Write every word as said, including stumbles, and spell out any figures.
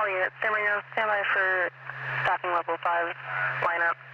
All units, San Marino, stand by for stopping level five lineup.